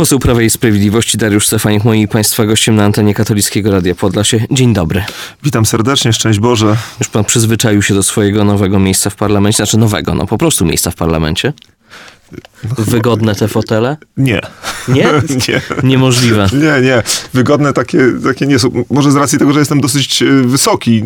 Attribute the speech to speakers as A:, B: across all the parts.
A: Poseł Prawa i Sprawiedliwości Dariusz Stefanik, moi Państwa gościem na antenie Katolickiego Radia Podlasie. Dzień dobry.
B: Witam serdecznie, szczęść Boże.
A: Już pan przyzwyczaił się do swojego nowego miejsca w parlamencie, znaczy nowego, po prostu miejsca w parlamencie? Wygodne te fotele?
B: Nie.
A: Nie?
B: Nie.
A: Niemożliwe.
B: Nie. Wygodne takie nie są. Może z racji tego, że jestem dosyć wysoki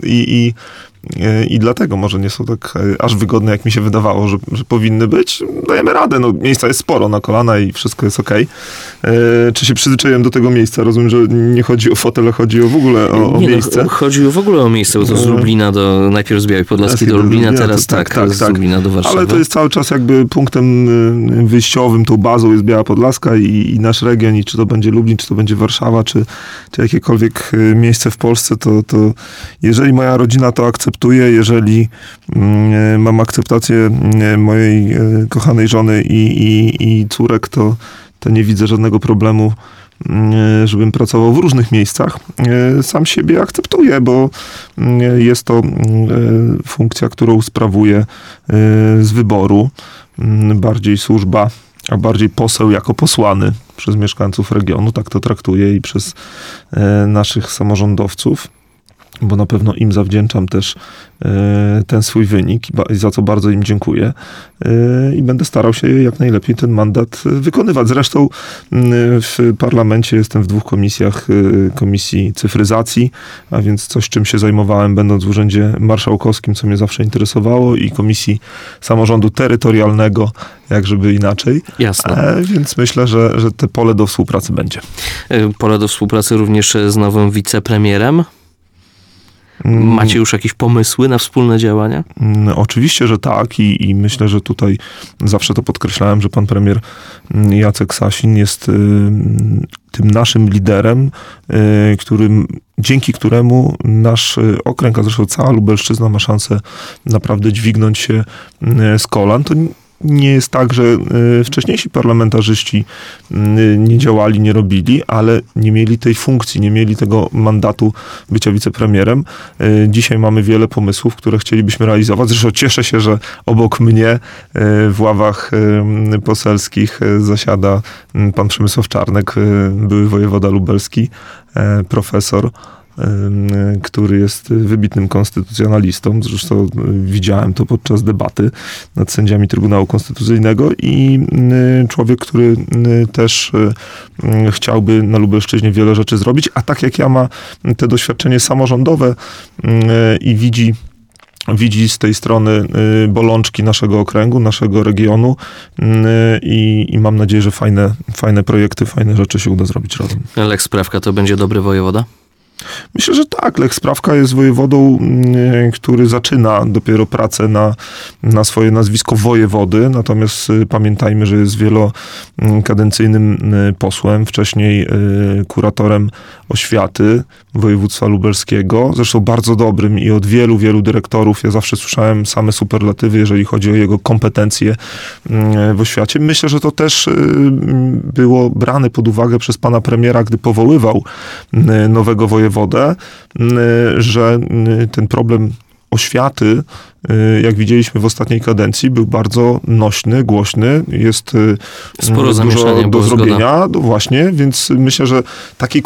B: i dlatego może nie są tak aż wygodne, jak mi się wydawało, że powinny być. Dajemy radę. Miejsca jest sporo na kolana i wszystko jest okej. Czy się przyzwyczaiłem do tego miejsca? Rozumiem, że nie chodzi o fotel, chodzi w ogóle o miejsce.
A: Chodzi w ogóle o miejsce, bo to z Lublina najpierw z Białej Podlaskiej do Lublina, teraz tak, z Lublina do Warszawy.
B: Ale to jest cały czas jakby punktem wyjściowym, tą bazą jest Biała Podlaska i nasz region, i czy to będzie Lublin, czy to będzie Warszawa, czy jakiekolwiek miejsce w Polsce, to jeżeli moja rodzina to akceptuje, jeżeli mam akceptację mojej kochanej żony i córek, to nie widzę żadnego problemu, żebym pracował w różnych miejscach. Sam siebie akceptuję, bo jest to funkcja, którą sprawuję z wyboru. Bardziej służba, a bardziej poseł jako posłany przez mieszkańców regionu. Tak to traktuję i przez naszych samorządowców, bo na pewno im zawdzięczam też ten swój wynik i za co bardzo im dziękuję. I będę starał się jak najlepiej ten mandat wykonywać. Zresztą w parlamencie jestem w 2 komisjach. Komisji cyfryzacji, a więc coś, czym się zajmowałem, będąc w Urzędzie Marszałkowskim, co mnie zawsze interesowało, i Komisji Samorządu Terytorialnego, jak żeby inaczej.
A: Jasne.
B: Więc myślę, że te pole do współpracy będzie.
A: Pole do współpracy również z nowym wicepremierem? Macie już jakieś pomysły na wspólne działania?
B: Oczywiście, że tak, i myślę, że tutaj zawsze to podkreślałem, że pan premier Jacek Sasin jest tym naszym liderem, dzięki któremu nasz okręg, a zresztą cała Lubelszczyzna ma szansę naprawdę dźwignąć się z kolan. To nie jest tak, że wcześniejsi parlamentarzyści nie działali, nie robili, ale nie mieli tej funkcji, nie mieli tego mandatu bycia wicepremierem. Dzisiaj mamy wiele pomysłów, które chcielibyśmy realizować. Zresztą cieszę się, że obok mnie w ławach poselskich zasiada pan Przemysław Czarnek, były wojewoda lubelski, profesor, który jest wybitnym konstytucjonalistą. Zresztą widziałem to podczas debaty nad sędziami Trybunału Konstytucyjnego, i człowiek, który też chciałby na Lubelszczyźnie wiele rzeczy zrobić, a tak jak ja, ma te doświadczenie samorządowe i widzi z tej strony bolączki naszego okręgu, naszego regionu, i mam nadzieję, że fajne projekty, fajne rzeczy się uda zrobić razem.
A: Lech Sprawka to będzie dobry wojewoda?
B: Myślę, że tak. Lech Sprawka jest wojewodą, który zaczyna dopiero pracę na swoje nazwisko wojewody, natomiast pamiętajmy, że jest wielokadencyjnym posłem, wcześniej kuratorem oświaty województwa lubelskiego, zresztą bardzo dobrym i od wielu dyrektorów. Ja zawsze słyszałem same superlatywy, jeżeli chodzi o jego kompetencje w oświacie. Myślę, że to też było brane pod uwagę przez pana premiera, gdy powoływał nowego wojewodę, że ten problem oświaty, jak widzieliśmy w ostatniej kadencji, był bardzo nośny, głośny. Jest
A: sporo
B: dużo do zrobienia. Właśnie, więc myślę, że taki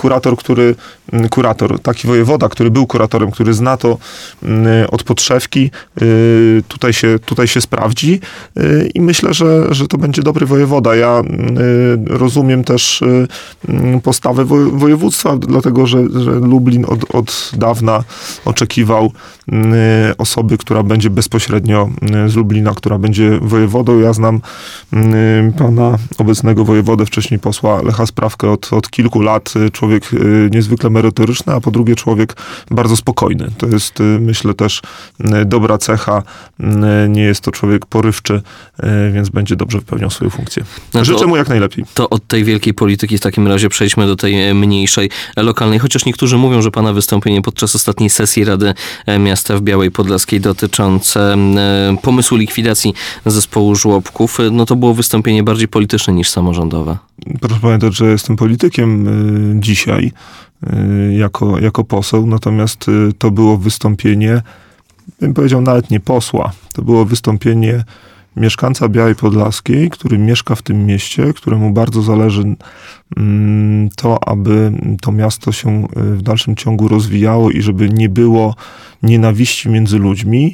B: taki wojewoda, który był kuratorem, który zna to od podszewki, tutaj się sprawdzi, i myślę, że to będzie dobry wojewoda. Ja rozumiem też postawę województwa, dlatego, że Lublin od dawna oczekiwał osoby, która będzie bezpośrednio z Lublina, która będzie wojewodą. Ja znam pana obecnego wojewodę, wcześniej posła Lecha Sprawkę od kilku lat. Człowiek niezwykle merytoryczny, a po drugie człowiek bardzo spokojny. To jest, myślę, też dobra cecha. Nie jest to człowiek porywczy, więc będzie dobrze wypełniał swoją funkcję. Życzę mu jak najlepiej.
A: To od tej wielkiej polityki w takim razie przejdźmy do tej mniejszej, lokalnej. Chociaż niektórzy mówią, że pana wystąpienie podczas ostatniej sesji Rady Miasta w Białej Podlaskiej dotyczące pomysłu likwidacji zespołu żłobków, to było wystąpienie bardziej polityczne niż samorządowe.
B: Proszę pamiętać, że jestem politykiem dzisiaj jako poseł, natomiast to było wystąpienie, bym powiedział, nawet nie posła. To było wystąpienie mieszkańca Białej Podlaskiej, który mieszka w tym mieście, któremu bardzo zależy to, aby to miasto się w dalszym ciągu rozwijało i żeby nie było nienawiści między ludźmi,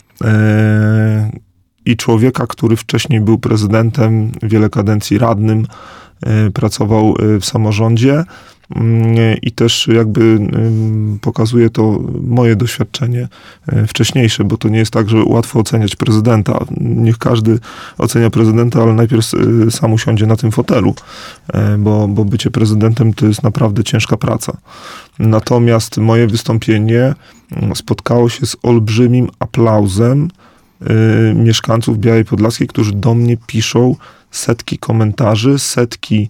B: i człowieka, który wcześniej był prezydentem, wiele kadencji radnym, pracował w samorządzie i też jakby pokazuje to moje doświadczenie wcześniejsze, bo to nie jest tak, że łatwo oceniać prezydenta. Niech każdy ocenia prezydenta, ale najpierw sam usiądzie na tym fotelu, bo bycie prezydentem to jest naprawdę ciężka praca. Natomiast moje wystąpienie spotkało się z olbrzymim aplauzem mieszkańców Białej Podlaskiej, którzy do mnie piszą setki komentarzy, setki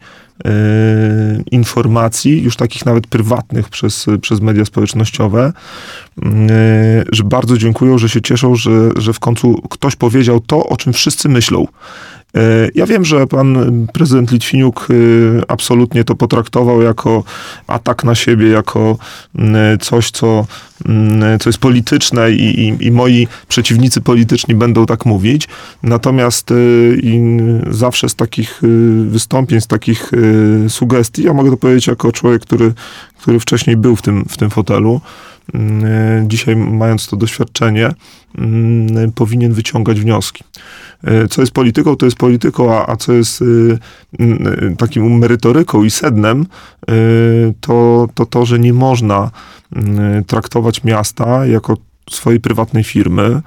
B: informacji, już takich nawet prywatnych przez media społecznościowe, że bardzo dziękują, że się cieszą, że w końcu ktoś powiedział to, o czym wszyscy myślą. Ja wiem, że pan prezydent Litwiniuk absolutnie to potraktował jako atak na siebie, jako coś, co jest polityczne i moi przeciwnicy polityczni będą tak mówić. Natomiast zawsze z takich wystąpień, z takich sugestii, ja mogę to powiedzieć jako człowiek, który wcześniej był w tym fotelu, dzisiaj mając to doświadczenie, powinien wyciągać wnioski. Co jest polityką, to jest polityką, a co jest takim merytoryką i sednem, to, że nie można traktować miasta jako swojej prywatnej firmy,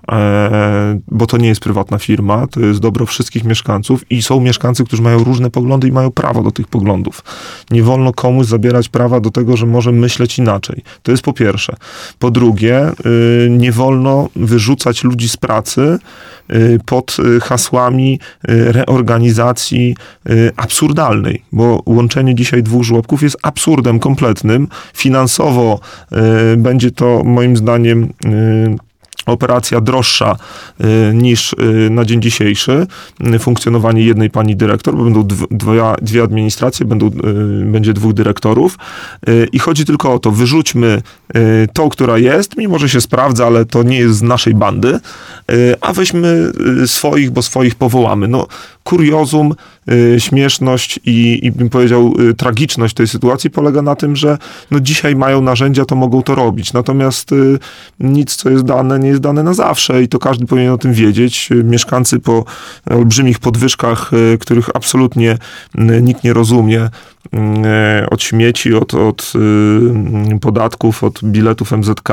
B: bo to nie jest prywatna firma, to jest dobro wszystkich mieszkańców i są mieszkańcy, którzy mają różne poglądy i mają prawo do tych poglądów. Nie wolno komuś zabierać prawa do tego, że może myśleć inaczej. To jest po pierwsze. Po drugie, nie wolno wyrzucać ludzi z pracy pod hasłami reorganizacji absurdalnej, bo łączenie dzisiaj dwóch żłobków jest absurdem kompletnym. Finansowo będzie to moim zdaniem operacja droższa niż na dzień dzisiejszy funkcjonowanie jednej pani dyrektor, bo będą dwie administracje, będzie dwóch dyrektorów i chodzi tylko o to, wyrzućmy tą, która jest, mimo że się sprawdza, ale to nie jest z naszej bandy, a weźmy swoich, bo swoich powołamy. No, kuriozum, śmieszność i bym powiedział tragiczność tej sytuacji polega na tym, że no dzisiaj mają narzędzia, to mogą to robić. Natomiast nic, co jest dane, nie jest dane na zawsze i to każdy powinien o tym wiedzieć. Mieszkańcy po olbrzymich podwyżkach, których absolutnie nikt nie rozumie, od śmieci, od podatków, od biletów MZK,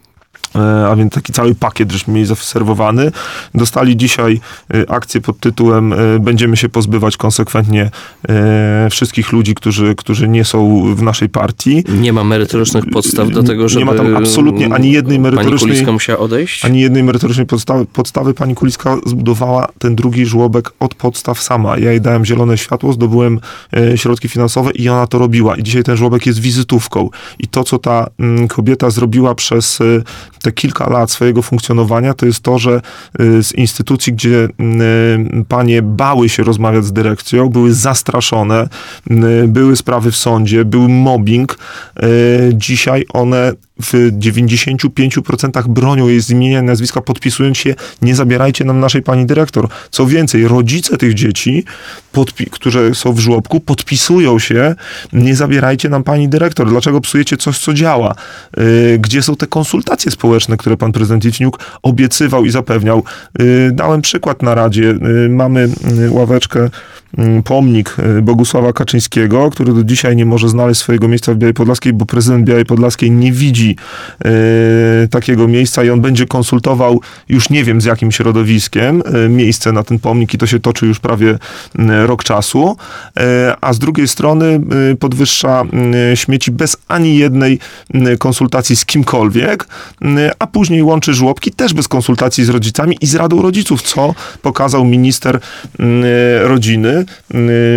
B: a więc taki cały pakiet, żeśmy mieli zaserwowany. Dostali dzisiaj akcję pod tytułem będziemy się pozbywać konsekwentnie wszystkich ludzi, którzy nie są w naszej partii.
A: Nie ma merytorycznych podstaw do tego, żeby...
B: Nie ma tam absolutnie ani jednej merytorycznej...
A: Pani Kuliska musiała odejść?
B: Ani jednej merytorycznej podstawy. Pani Kuliska zbudowała ten drugi żłobek od podstaw sama. Ja jej dałem zielone światło, zdobyłem środki finansowe i ona to robiła. I dzisiaj ten żłobek jest wizytówką. I to, co ta kobieta zrobiła przez te kilka lat swojego funkcjonowania, to jest to, że z instytucji, gdzie panie bały się rozmawiać z dyrekcją, były zastraszone, były sprawy w sądzie, był mobbing. Dzisiaj one w 95% bronią jej z imienia i nazwiska, podpisując się, nie zabierajcie nam naszej pani dyrektor. Co więcej, rodzice tych dzieci, które są w żłobku, podpisują się, nie zabierajcie nam pani dyrektor. Dlaczego psujecie coś, co działa? Gdzie są te konsultacje społeczne, które pan prezydent Litwiniuk obiecywał i zapewniał? Dałem przykład na Radzie. Mamy ławeczkę, pomnik Bogusława Kaczyńskiego, który do dzisiaj nie może znaleźć swojego miejsca w Białej Podlaskiej, bo prezydent Białej Podlaskiej nie widzi takiego miejsca i on będzie konsultował, już nie wiem z jakim środowiskiem, miejsce na ten pomnik i to się toczy już prawie rok czasu, a z drugiej strony podwyższa śmieci bez ani jednej konsultacji z kimkolwiek, a później łączy żłobki też bez konsultacji z rodzicami i z Radą Rodziców, co pokazał minister rodziny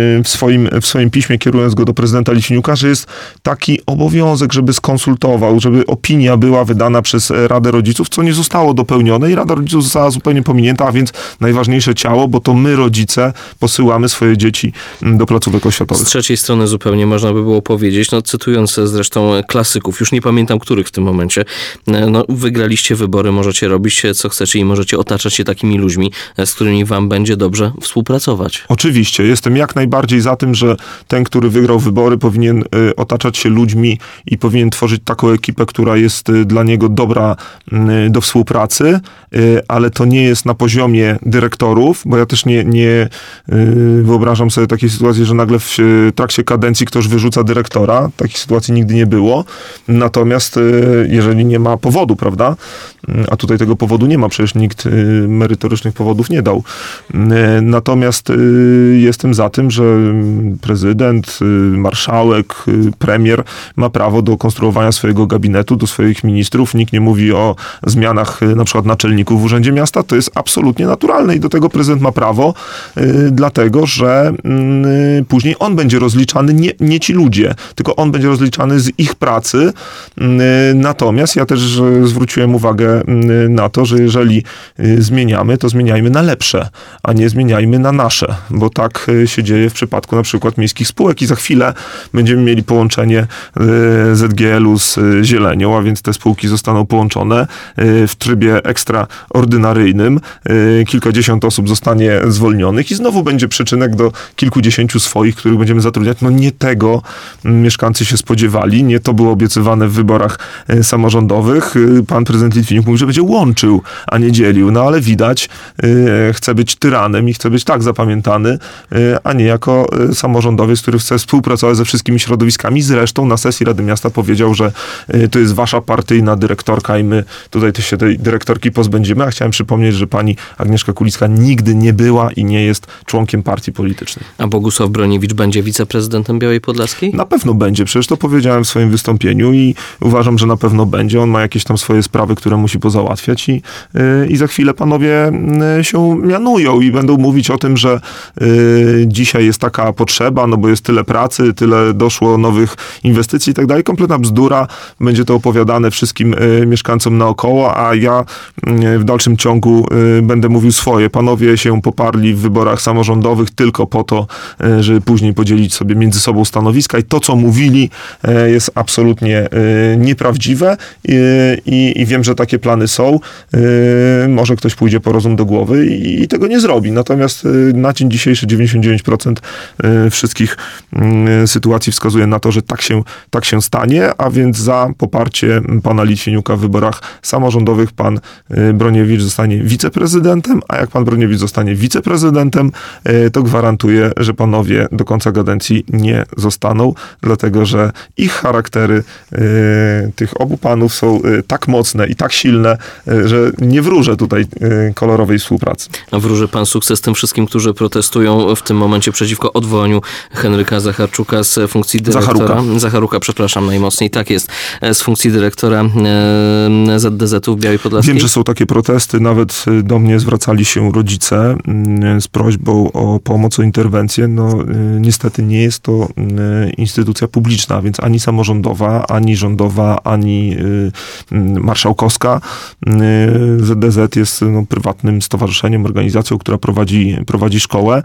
B: w swoim piśmie, kierując go do prezydenta Litwiniuka, że jest taki obowiązek, żeby skonsultował, żeby żeby opinia była wydana przez Radę Rodziców, co nie zostało dopełnione i Rada Rodziców została zupełnie pominięta, a więc najważniejsze ciało, bo to my, rodzice, posyłamy swoje dzieci do placówek oświatowych.
A: Z trzeciej strony zupełnie można by było powiedzieć, no cytując zresztą klasyków, już nie pamiętam których w tym momencie, no wygraliście wybory, możecie robić co chcecie i możecie otaczać się takimi ludźmi, z którymi wam będzie dobrze współpracować.
B: Oczywiście, jestem jak najbardziej za tym, że ten, który wygrał wybory, powinien otaczać się ludźmi i powinien tworzyć taką ekipę, która jest dla niego dobra do współpracy, ale to nie jest na poziomie dyrektorów, bo ja też nie wyobrażam sobie takiej sytuacji, że nagle w trakcie kadencji ktoś wyrzuca dyrektora. Takiej sytuacji nigdy nie było. Natomiast jeżeli nie ma powodu, prawda? A tutaj tego powodu nie ma, przecież nikt merytorycznych powodów nie dał. Natomiast jestem za tym, że prezydent, marszałek, premier ma prawo do konstruowania swojego gabinetu, do swoich ministrów. Nikt nie mówi o zmianach na przykład naczelników w Urzędzie Miasta. To jest absolutnie naturalne i do tego prezydent ma prawo, dlatego, że później on będzie rozliczany, nie ci ludzie, tylko on będzie rozliczany z ich pracy. Natomiast ja też zwróciłem uwagę na to, że jeżeli zmieniamy, to zmieniajmy na lepsze, a nie zmieniajmy na nasze, bo tak się dzieje w przypadku na przykład miejskich spółek i za chwilę będziemy mieli połączenie ZGL-u z Zielenią, a więc te spółki zostaną połączone w trybie ekstraordynaryjnym. Kilkadziesiąt osób zostanie zwolnionych i znowu będzie przyczynek do kilkudziesięciu swoich, których będziemy zatrudniać. No nie tego mieszkańcy się spodziewali, nie to było obiecywane w wyborach samorządowych. Pan prezydent Litwiniuk mówi, że będzie łączył, a nie dzielił. No ale widać, chce być tyranem i chce być tak zapamiętany, a nie jako samorządowiec, który chce współpracować ze wszystkimi środowiskami. Zresztą na sesji Rady Miasta powiedział, że to jest wasza partyjna dyrektorka i my tutaj też się tej dyrektorki pozbędziemy. A chciałem przypomnieć, że pani Agnieszka Kulicka nigdy nie była i nie jest członkiem partii politycznej.
A: A Bogusław Broniewicz będzie wiceprezydentem Białej Podlaskiej?
B: Na pewno będzie, przecież to powiedziałem w swoim wystąpieniu i uważam, że na pewno będzie. On ma jakieś tam swoje sprawy, które musi pozałatwiać i za chwilę panowie się mianują i będą mówić o tym, że dzisiaj jest taka potrzeba, no bo jest tyle pracy, tyle doszło nowych inwestycji i tak dalej. Kompletna bzdura. Będzie to opowiadane wszystkim mieszkańcom naokoło, a ja w dalszym ciągu będę mówił swoje. Panowie się poparli w wyborach samorządowych tylko po to, żeby później podzielić sobie między sobą stanowiska i to, co mówili, jest absolutnie nieprawdziwe i wiem, że takie plany są. Może ktoś pójdzie po rozum do głowy i tego nie zrobi. Natomiast na dzień dzisiejszy 99% wszystkich sytuacji wskazuje na to, że tak się stanie, a więc za poparcie pana Litwiniuka w wyborach samorządowych pan Broniewicz zostanie wiceprezydentem, a jak pan Broniewicz zostanie wiceprezydentem, to gwarantuję, że panowie do końca kadencji nie zostaną, dlatego że ich charaktery tych obu panów są tak mocne i tak silne, że nie wróżę tutaj kolorowej współpracy.
A: A wróży pan sukces tym wszystkim, którzy protestują w tym momencie przeciwko odwołaniu Henryka Zacharczuka z funkcji dyrektora. Zacharuka, przepraszam najmocniej. Tak jest, z funkcji dyrektora ZDZ-u w Białej Podlaskiej.
B: Wiem, że są takie protesty. Nawet do mnie zwracali się rodzice z prośbą o pomoc, o interwencję. No niestety nie jest to instytucja publiczna, więc ani samorządowa, ani rządowa, ani marszałkowska. ZDZ jest prywatnym stowarzyszeniem, organizacją, która prowadzi szkołę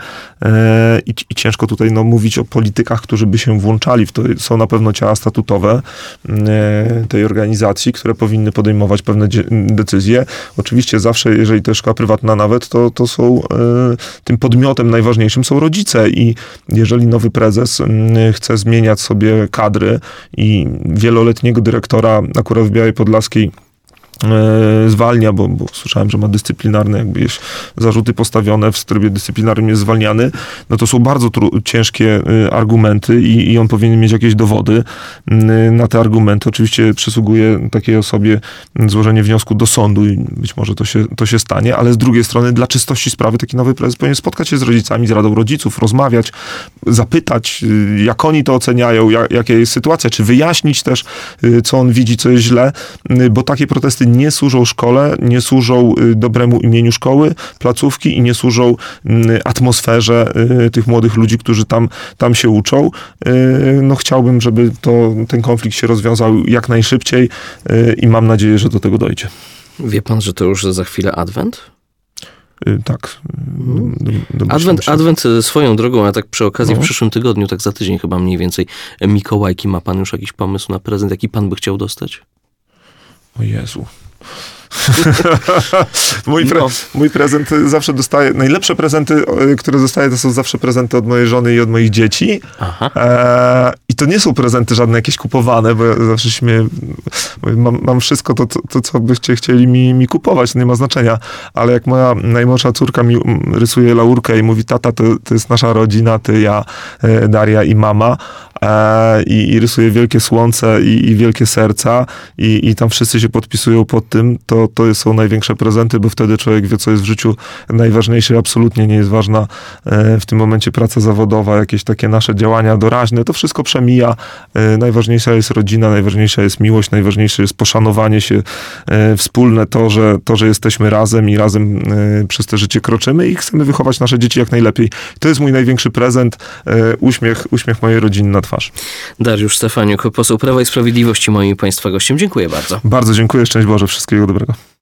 B: i ciężko tutaj mówić o politykach, którzy by się włączali w to. Są na pewno ciała statutowe tej organizacji, które powinny podejmować pewne decyzje. Oczywiście zawsze, jeżeli to jest szkoła prywatna nawet, to są tym podmiotem najważniejszym są rodzice i jeżeli nowy prezes chce zmieniać sobie kadry i wieloletniego dyrektora akurat w Białej Podlaskiej zwalnia, bo słyszałem, że ma dyscyplinarne jakby zarzuty postawione, w trybie dyscyplinarnym jest zwalniany, no to są bardzo ciężkie argumenty i on powinien mieć jakieś dowody na te argumenty. Oczywiście przysługuje takiej osobie złożenie wniosku do sądu i być może to się stanie, ale z drugiej strony dla czystości sprawy taki nowy prezes powinien spotkać się z rodzicami, z Radą Rodziców, rozmawiać, zapytać, jak oni to oceniają, jaka jest sytuacja, czy wyjaśnić też, co on widzi, co jest źle, bo takie protesty nie służą szkole, nie służą dobremu imieniu szkoły, placówki i nie służą atmosferze tych młodych ludzi, którzy tam się uczą. No chciałbym, żeby ten konflikt się rozwiązał jak najszybciej i mam nadzieję, że do tego dojdzie.
A: Wie pan, że to już za chwilę Adwent?
B: Tak.
A: Adwent swoją drogą, a tak przy okazji w przyszłym tygodniu, tak za tydzień chyba mniej więcej, Mikołajki. Ma pan już jakiś pomysł na prezent, jaki pan by chciał dostać?
B: O Jezu. Mój prezent zawsze dostaję, najlepsze prezenty, które dostaję, to są zawsze prezenty od mojej żony i od moich dzieci. I to nie są prezenty żadne jakieś kupowane, bo ja zawsze śmieję, mam wszystko to co byście chcieli mi kupować, to nie ma znaczenia, ale jak moja najmłodsza córka mi rysuje laurkę i mówi, tata, to jest nasza rodzina, ty, ja, Daria i mama, i rysuje wielkie słońce i wielkie serca i tam wszyscy się podpisują pod tym, to są największe prezenty, bo wtedy człowiek wie, co jest w życiu najważniejsze. Absolutnie nie jest ważna w tym momencie praca zawodowa, jakieś takie nasze działania doraźne. To wszystko przemija. Najważniejsza jest rodzina, najważniejsza jest miłość, najważniejsze jest poszanowanie się wspólne, to, że jesteśmy razem i razem przez to życie kroczymy i chcemy wychować nasze dzieci jak najlepiej. To jest mój największy prezent, uśmiech mojej rodziny na twarz.
A: Dariusz Stefaniuk, poseł Prawa i Sprawiedliwości, moim Państwa gościem. Dziękuję bardzo.
B: Bardzo dziękuję. Szczęść Boże. Wszystkiego dobrego.